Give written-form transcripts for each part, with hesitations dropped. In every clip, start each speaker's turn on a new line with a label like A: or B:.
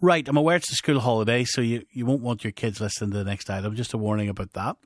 A: Right, I'm aware it's a school holiday, so you won't want your kids listening to the next item. Just a warning about that.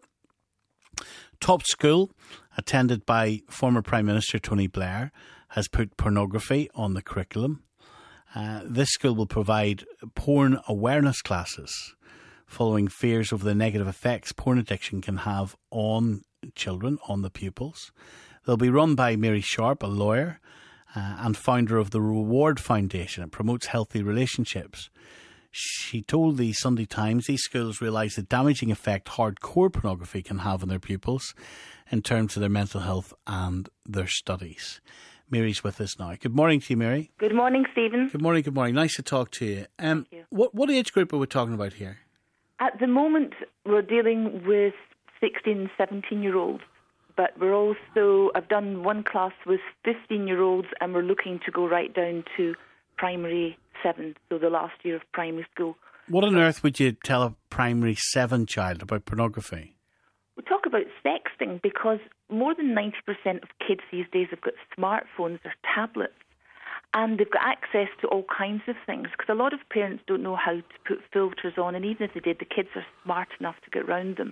A: Top school, attended by former Prime Minister Tony Blair, has put pornography on the curriculum. This school will provide porn awareness classes following fears over the negative effects porn addiction can have on children, on the pupils. They'll be run by Mary Sharp, a lawyer, and founder of the Reward Foundation. It promotes healthy relationships. She told the Sunday Times these schools realise the damaging effect hardcore pornography can have on their pupils in terms of their mental health and their studies. Mary's with us now. Good morning to you, Mary.
B: Good morning, Stephen.
A: Good morning, good morning. Nice to talk to you.
B: Thank you.
A: What age group are we talking about here?
B: At the moment, we're dealing with 16, 17-year-olds. But I've done one class with 15-year-olds, and we're looking to go right down to primary 7, so the last year of primary school.
A: What on earth would you tell a primary 7 child about pornography?
B: We talk about sexting because more than 90% of kids these days have got smartphones or tablets, and they've got access to all kinds of things, because a lot of parents don't know how to put filters on, and even if they did, the kids are smart enough to get around them.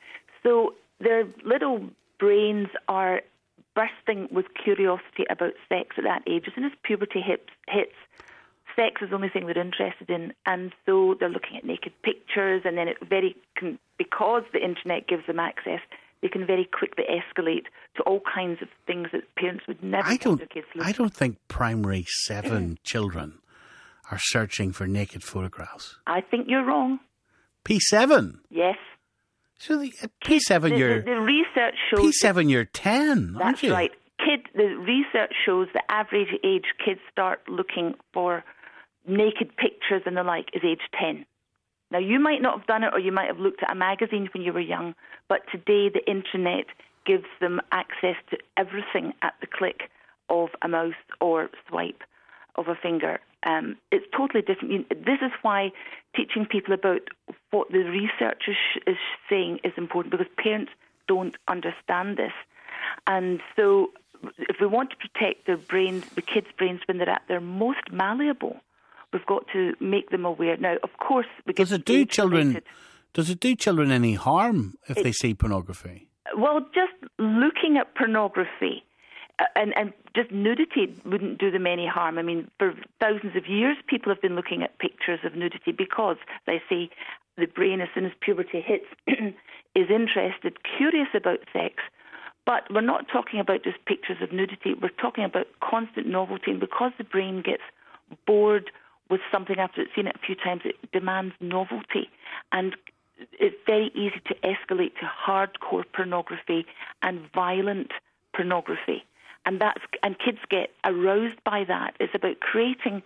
B: So their little brains are bursting with curiosity about sex at that age. As soon as puberty hits, sex is the only thing they're interested in, and so they're looking at naked pictures, and then because the internet gives them access, they can very quickly escalate to all kinds of things that parents would never want their kids to look at.
A: I don't think primary 7 children are searching for naked photographs.
B: I think you're wrong.
A: P7?
B: Yes.
A: So P7,
B: the research shows...
A: P7, you're 10, aren't you?
B: That's right. The research shows the average age kids start looking for naked pictures and the like is age 10. Now, you might not have done it, or you might have looked at a magazine when you were young, but today the internet gives them access to everything at the click of a mouse or swipe of a finger. It's totally different. This is why teaching people about what the research is saying is important, because parents don't understand this. And so if we want to protect their brains, the kids' brains, when they're at their most malleable, we've got to make them aware. Now, of course...
A: Does it do children any harm if they see pornography?
B: Well, just looking at pornography and just nudity wouldn't do them any harm. I mean, for thousands of years, people have been looking at pictures of nudity because, they say, the brain, as soon as puberty hits, is interested, curious about sex. But we're not talking about just pictures of nudity. We're talking about constant novelty. And because the brain gets bored with something after it's seen it a few times, it demands novelty. And it's very easy to escalate to hardcore pornography and violent pornography. And kids get aroused by that. It's about creating,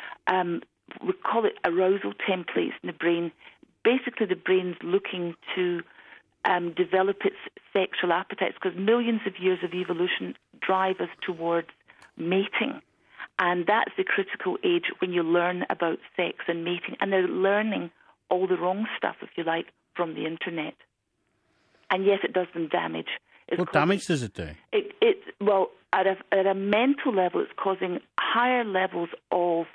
B: we call it arousal templates in the brain. Basically, the brain's looking to develop its sexual appetites, because millions of years of evolution drive us towards mating. And that's the critical age when you learn about sex and mating. And they're learning all the wrong stuff, if you like, from the internet. And yes, it does them damage.
A: What damage does it do?
B: Well, at a mental level, it's causing higher levels of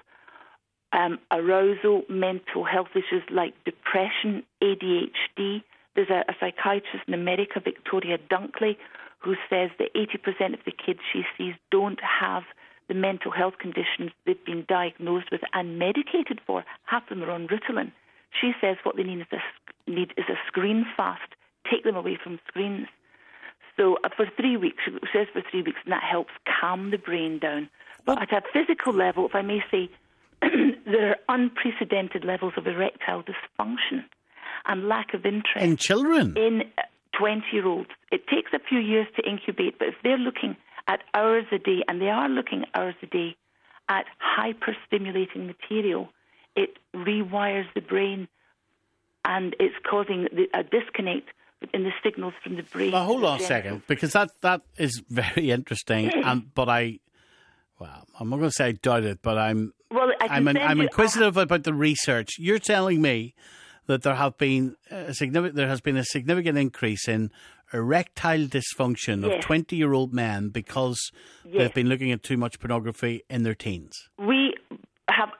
B: arousal, mental health issues like depression, ADHD. There's a psychiatrist in America, Victoria Dunkley, who says that 80% of the kids she sees don't have the mental health conditions they've been diagnosed with and medicated for. Half of them are on Ritalin. She says what they need is a screen fast. Take them away from screens. So for 3 weeks, she says for 3 weeks, and that helps calm the brain down. But at a physical level, if I may say, there are unprecedented levels of erectile dysfunction and lack of interest.
A: In children?
B: In 20-year-olds. It takes a few years to incubate, but if they're looking at hours a day, and they are looking hours a day at hyper-stimulating material, it rewires the brain, and it's causing a disconnect in the signals from the brain.
A: Well, hold on a second, because that is very interesting. But I'm not going to say I doubt it, but I'm inquisitive about the research. You're telling me that there has been a significant increase in erectile dysfunction of 20-year-old men because they've been looking at too much pornography in their teens.
B: We have,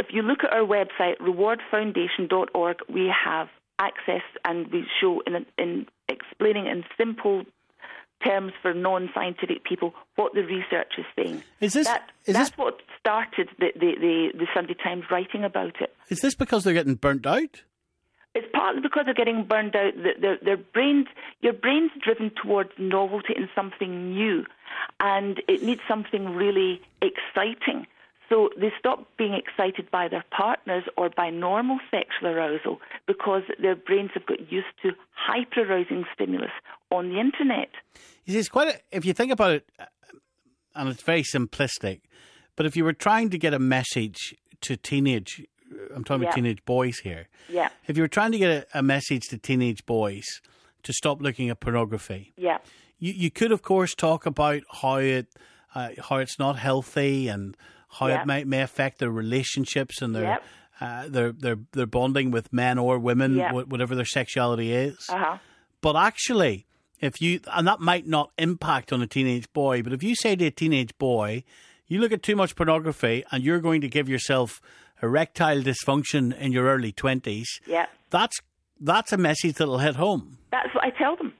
B: you look at our website, rewardfoundation.org, we have access, and we show in explaining in simple terms for non-scientific people what the research is saying. That's what started the Sunday Times writing about it.
A: Is this because they're getting burnt out?
B: It's partly because they're getting burned out. Your brain's driven towards novelty and something new, and it needs something really exciting. So they stop being excited by their partners or by normal sexual arousal because their brains have got used to hyper-arousing stimulus on the internet.
A: You see, it's if you think about it, and it's very simplistic, but if you were trying to get a message to I'm talking about teenage boys here.
B: Yeah.
A: If you were trying to get a message to teenage boys to stop looking at pornography, you could, of course, talk about how it's not healthy and how it may affect their relationships and their bonding with men or women, whatever their sexuality is. But actually, and that might not impact on a teenage boy, but if you say to a teenage boy, you look at too much pornography and you're going to give yourself erectile dysfunction in your early 20s, that's a message that'll hit home.
B: That's what I tell them.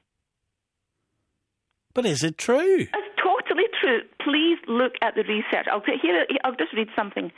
A: But is it true?
B: It's totally true. Please look at the research. I'll just read something.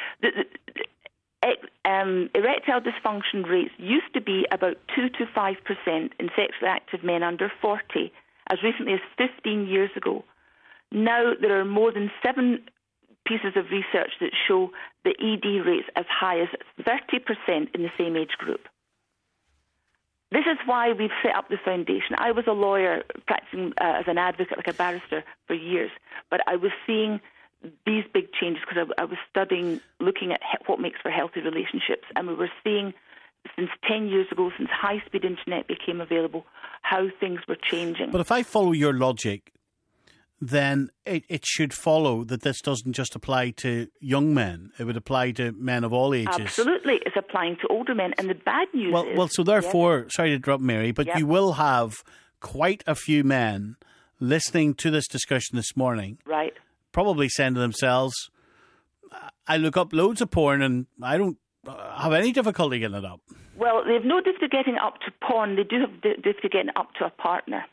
B: Erectile dysfunction rates used to be about 2 to 5% in sexually active men under 40 as recently as 15 years ago. Now there are more than 7 pieces of research that show the ED rates as high as 30% in the same age group. This is why we've set up the foundation. I was a lawyer practicing as an advocate, like a barrister, for years, but I was seeing these big changes because I was studying, looking at what makes for healthy relationships, and we were seeing since 10 years ago, since high-speed internet became available, how things were changing.
A: But if I follow your logic, then it should follow that this doesn't just apply to young men. It would apply to men of all ages.
B: Absolutely. It's applying to older men. And the bad news is...
A: Well, so therefore, sorry to interrupt, Mary, but you will have quite a few men listening to this discussion this morning.
B: Right.
A: Probably saying to themselves, I look up loads of porn and I don't have any difficulty getting it up.
B: Well, they have no difficulty getting up to porn. They do have difficulty getting up to a partner.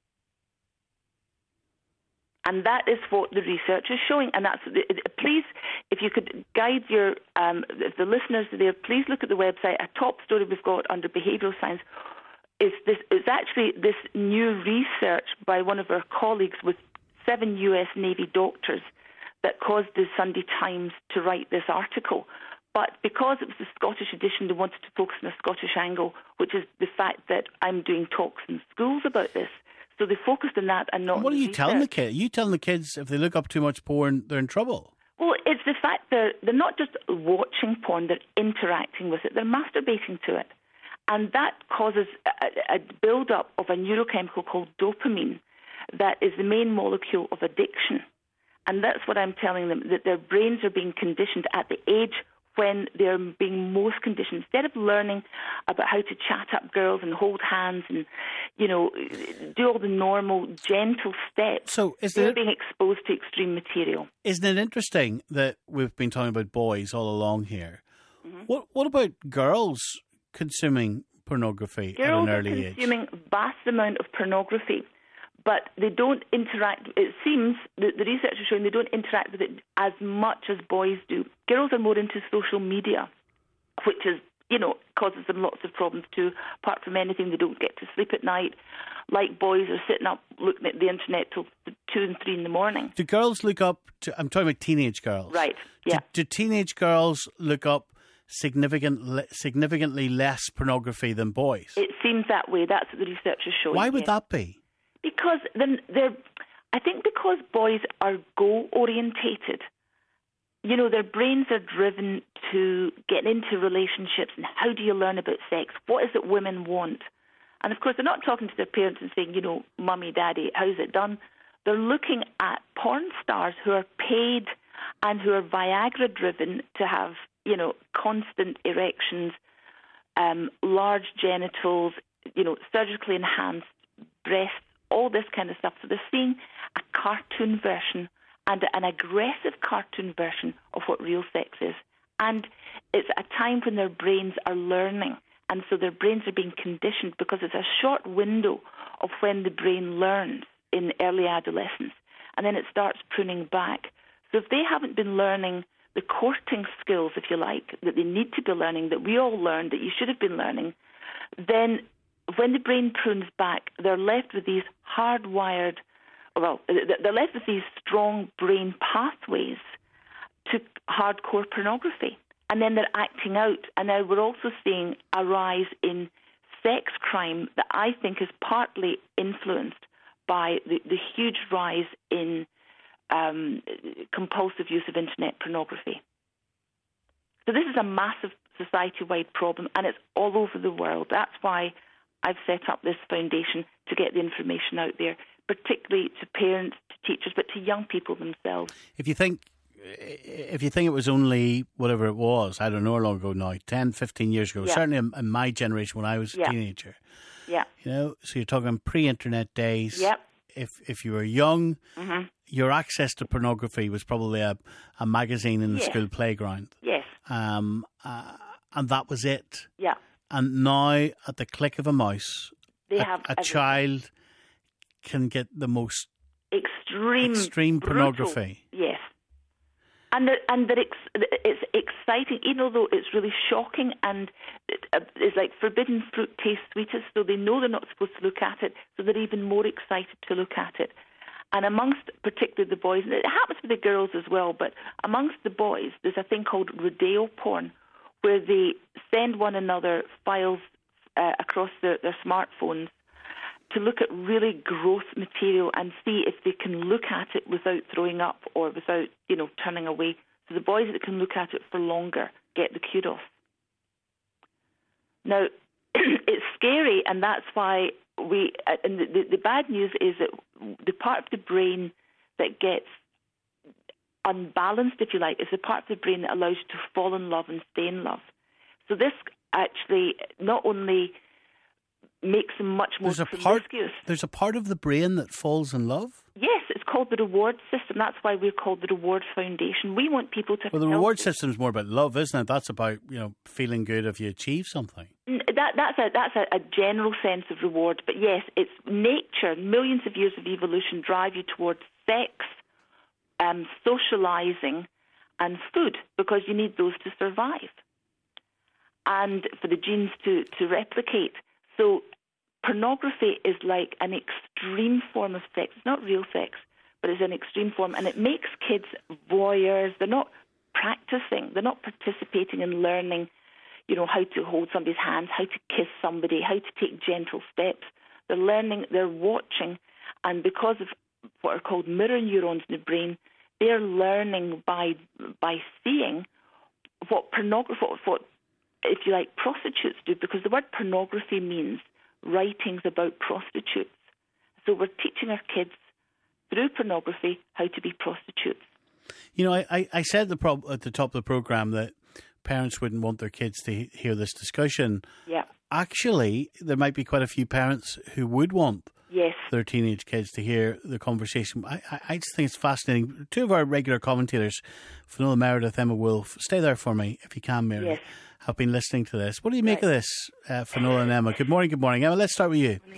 B: And that is what the research is showing. And that's please, if you could guide the listeners there, please look at the website. A top story we've got under behavioural science is actually this new research by one of our colleagues with 7 US Navy doctors that caused the Sunday Times to write this article. But because it was the Scottish edition, they wanted to focus on a Scottish angle, which is the fact that I'm doing talks in schools about this. So they focused on that and not on the research. What are you
A: telling the kids? Are you telling the kids if they look up too much porn, they're in trouble?
B: Well, it's the fact that they're not just watching porn, they're interacting with it. They're masturbating to it. And that causes a build-up of a neurochemical called dopamine that is the main molecule of addiction. And that's what I'm telling them, that their brains are being conditioned at the age when they're being most conditioned. Instead of learning about how to chat up girls and hold hands and, do all the normal, gentle steps, they're being exposed to extreme material.
A: Isn't it interesting that we've been talking about boys all along here? Mm-hmm. What about girls consuming pornography at an early age?
B: Girls are consuming vast amount of pornography, but they don't interact. It seems the research is showing they don't interact with it as much as boys do. Girls are more into social media, which is, causes them lots of problems too. Apart from anything, they don't get to sleep at night. Like boys are sitting up looking at the internet till 2 and 3 in the morning.
A: Do girls look up to? I'm talking about teenage girls.
B: Right. Yeah.
A: Do teenage girls look up significantly less pornography than boys?
B: It seems that way. That's what the research is showing.
A: Why would that be?
B: Because I think because boys are goal-orientated, their brains are driven to get into relationships and how do you learn about sex? What is it women want? And of course, they're not talking to their parents and saying, Mummy, Daddy, how's it done? They're looking at porn stars who are paid and who are Viagra-driven to have, constant erections, large genitals, surgically enhanced breasts, all this kind of stuff. So they're seeing a cartoon version and an aggressive cartoon version of what real sex is. And it's a time when their brains are learning. And so their brains are being conditioned because it's a short window of when the brain learns in early adolescence. And then it starts pruning back. So if they haven't been learning the courting skills, if you like, that they need to be learning, that we all learned, that you should have been learning, then when the brain prunes back, they're left with these they're left with these strong brain pathways to hardcore pornography. And then they're acting out. And now we're also seeing a rise in sex crime that I think is partly influenced by the huge rise in compulsive use of internet pornography. So this is a massive society-wide problem, and it's all over the world. That's why I've set up this foundation to get the information out there, particularly to parents, to teachers, but to young people themselves.
A: If you think it was only whatever it was, I don't know how long ago now, 10, 15 years ago, certainly in my generation when I was a teenager.
B: Yeah.
A: You know, so you're talking pre-internet days.
B: Yep.
A: If you were young, your access to pornography was probably a magazine in the school playground.
B: Yes.
A: And that was it.
B: Yeah.
A: And now, at the click of a mouse, a child can get the most extreme pornography.
B: Yes. And it's exciting, even though it's really shocking, and it's like forbidden fruit tastes sweetest, so they know they're not supposed to look at it, so they're even more excited to look at it. And amongst particularly the boys, and it happens with the girls as well, but amongst the boys, there's a thing called rodeo porn, where they send one another files across their smartphones to look at really gross material and see if they can look at it without throwing up or without, turning away. So the boys that can look at it for longer get the kudos. Now, it's scary, and that's why and the bad news is that the part of the brain that gets unbalanced, if you like, is the part of the brain that allows you to fall in love and stay in love. So this actually not only makes them much more promiscuous.
A: There's a part of the brain that falls in love?
B: Yes, it's called the reward system. That's why we're called the Reward Foundation. We want people to...
A: Well, the reward system is more about love, isn't it? That's about, feeling good if you achieve something.
B: That's a general sense of reward. But yes, it's nature, millions of years of evolution drive you towards sex, socializing, and food, because you need those to survive and for the genes to replicate. So pornography is like an extreme form of sex. It's not real sex, but it's an extreme form, and it makes kids voyeurs. They're not practicing. They're not participating in learning, how to hold somebody's hand, how to kiss somebody, how to take gentle steps. They're learning, they're watching, and because of what are called mirror neurons in the brain, they're learning by seeing what if you like, prostitutes do, because the word pornography means writings about prostitutes. So we're teaching our kids through pornography how to be prostitutes.
A: I said at the top of the programme that parents wouldn't want their kids to hear this discussion.
B: Yeah.
A: Actually, there might be quite a few parents who would want their teenage kids to hear the conversation. I just think it's fascinating. Two of our regular commentators, Finola Meredith, Emma Wolfe, stay there for me if you can, Mary.
B: Yes.
A: Have been listening to this. What do you make of this, Finola and Emma? Good morning. Emma, let's start with you.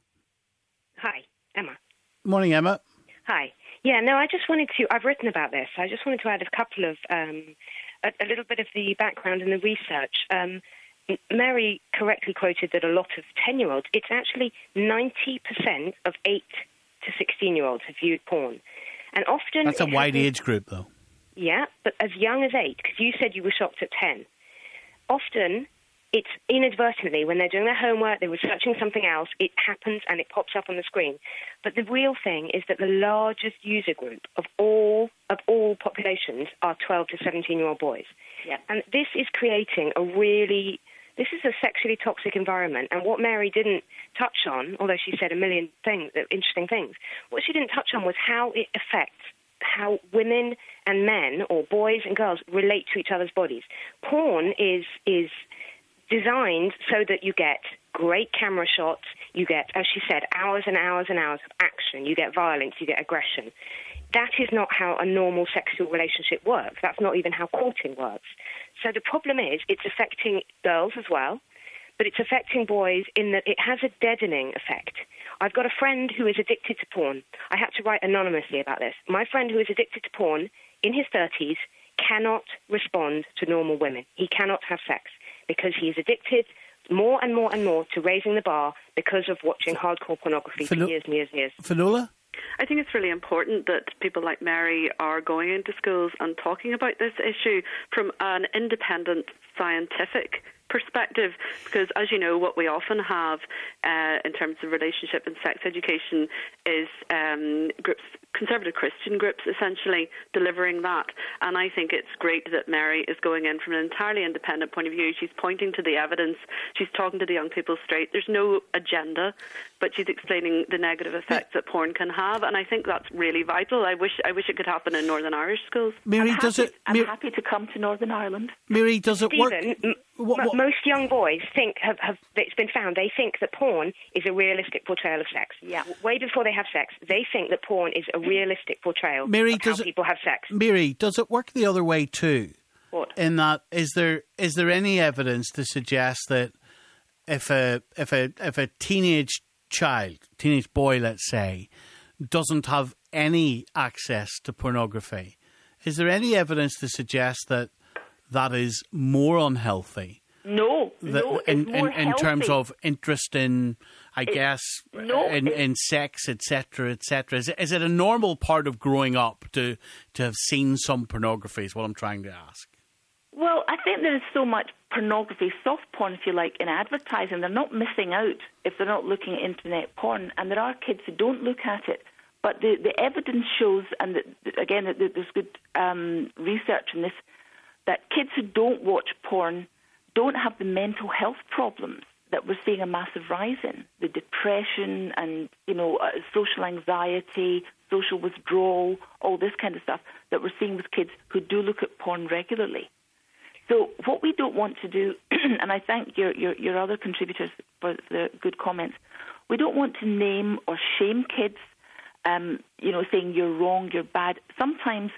C: Hi, Emma.
A: Morning, Emma.
C: Hi. Yeah, no, I've written about this. I just wanted to add a couple of, a little bit of the background and the research. Mary correctly quoted that a lot of 10-year-olds, it's actually 90% of 8 to 16-year-olds have viewed porn. And often...
A: That's a wide age group, though.
C: Yeah, but as young as 8, because you said you were shocked at 10. Often, it's inadvertently, when they're doing their homework, they're researching something else, it happens and it pops up on the screen. But the real thing is that the largest user group of all populations are 12 to 17-year-old boys.
B: Yeah.
C: And this is creating this is a sexually toxic environment. And what Mary didn't touch on, although she said a million interesting things, what she didn't touch on was how it affects how women and men, or boys and girls, relate to each other's bodies. Porn is designed so that you get great camera shots, you get, as she said, hours and hours and hours of action. You get violence, you get aggression. That is not how a normal sexual relationship works. That's not even how courting works. So the problem is it's affecting girls as well, but it's affecting boys in that it has a deadening effect. I've got a friend who is addicted to porn. I had to write anonymously about this. My friend who is addicted to porn in his 30s cannot respond to normal women. He cannot have sex because he is addicted more and more and more to raising the bar because of watching hardcore pornography for years and years and years.
A: Finola?
D: I think it's really important that people like Mary are going into schools and talking about this issue from an independent scientific perspective, because as you know, what we often have in terms of relationship and sex education is groups, conservative Christian groups essentially delivering that. And I think it's great that Mary is going in from an entirely independent point of view. She's pointing to the evidence, she's talking to the young people straight. There's no agenda, but she's explaining the negative effects that porn can have, and I think that's really vital. I wish it could happen in Northern Irish schools.
A: Mary,
B: I'm happy to come to Northern Ireland.
A: Mary, does it work?
C: Most young boys think it's been found, they think that porn is a realistic portrayal of sex.
B: Yeah.
C: Way before they have sex, they think that porn is a realistic portrayal of how people have sex.
A: Mary, does it work the other way too?
B: What?
A: In that, is there any evidence to suggest that if a teenage boy, let's say, doesn't have any access to pornography, is there any evidence to suggest that is more unhealthy?
B: No,
A: in terms of interest in, in sex, etc., etc. Is it a normal part of growing up to have seen some pornography? Is what I'm trying to ask.
B: Well, I think there is so much pornography, soft porn, if you like, in advertising. They're not missing out if they're not looking at internet porn, and there are kids who don't look at it. But the evidence shows, and again, there's good research in this, that kids who don't watch porn don't have the mental health problems that we're seeing a massive rise in, the depression and, social anxiety, social withdrawal, all this kind of stuff that we're seeing with kids who do look at porn regularly. So what we don't want to do, and I thank your other contributors for the good comments, we don't want to name or shame kids, saying you're wrong, you're bad. Sometimes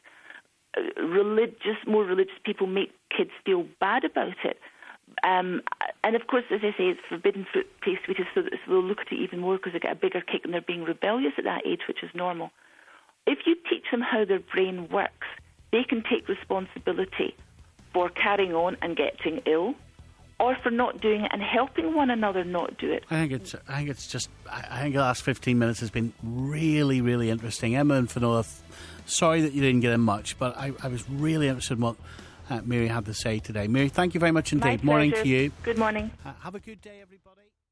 B: more religious people make kids feel bad about it. And of course, as I say, it's forbidden fruit tastes sweetest, so they'll look at it even more because they get a bigger kick and they're being rebellious at that age, which is normal. If you teach them how their brain works, they can take responsibility for carrying on and getting ill, or for not doing it and helping one another not do it.
A: I think the last 15 minutes has been really, really interesting. Emma and Finola, sorry that you didn't get in much, but I was really interested in what Mary had to say today. Mary, thank you very much indeed.
B: My
A: morning
B: pleasure.
A: to you.
B: Good morning.
A: Have a good day, everybody.